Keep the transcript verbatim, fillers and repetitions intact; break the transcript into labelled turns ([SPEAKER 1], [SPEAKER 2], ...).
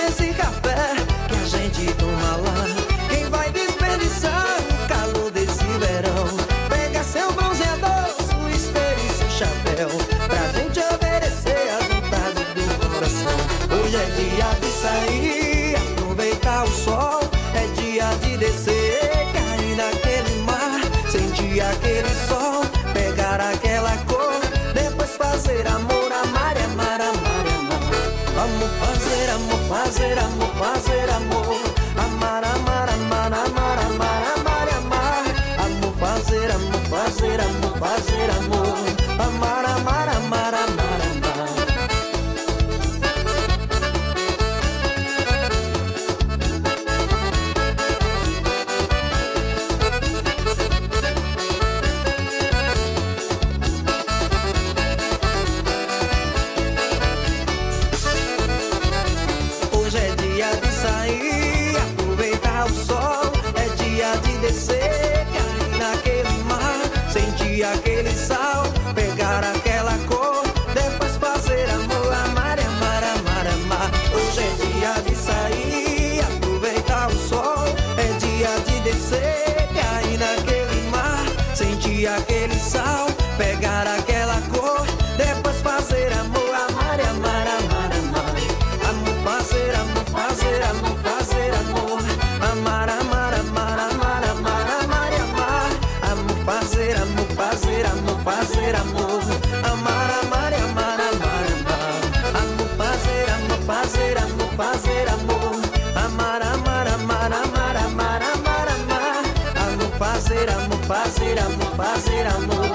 [SPEAKER 1] nesse café que a gente toma lá. Quem vai desperdiçar o calor desse verão? Pega seu bronzeador, sua esteira e seu chapéu, pra gente obedecer às vontades do coração. Hoje é dia de sair, aproveitar o sol. É dia de descer, cair naquele mar, sentir aquele sol, pegar aquela cor, depois fazer amor, amar, amar, amar, amar. Vamos fazer amor, fazer amor, fazer amor, amar, amar, amar, amar, amar, amar, amar. Amor, fazer amor, fazer amor, fazer amor, amar, amar, amar, amar, amar. Hoje é dia de sair, aproveitar o sol. É dia de descer, cair naquele mar, sentir aquele sal, pegar aquela cor, depois fazer amor, amar, amar, amar, amar. Hoje é dia de sair, aproveitar o sol. É dia de descer, cair naquele mar, sentir aquele sal, pegar aquela cor, depois fazer amor, amar, amar, amar, amar. Amor, fazer amor, fazer amor, fazer amor, amar, amar, amar, amar, amar, amar e amar. Amor, fazer amor, fazer amor, fazer amor, amar, amar e amar, amar, amar. Amor, fazer amor, fazer amor, fazer amor, amar, amar, amar, amar, amar, amar, amar. Amor, fazer amor, fazer amor, fazer amor.